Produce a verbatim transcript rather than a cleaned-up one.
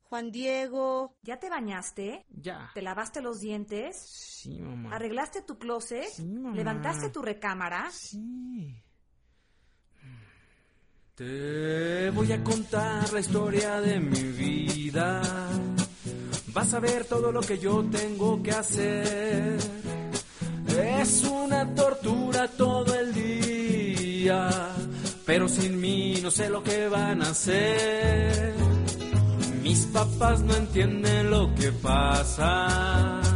Juan Diego. ¿Ya te bañaste? Ya. ¿Te lavaste los dientes? Sí, mamá. ¿Arreglaste tu closet? Sí, mamá. ¿Levantaste tu recámara? Sí. Te voy a contar la historia de mi vida. Vas a ver todo lo que yo tengo que hacer. Es una tortura todo el día, pero sin mí no sé lo que van a hacer. Mis papás no entienden lo que pasa.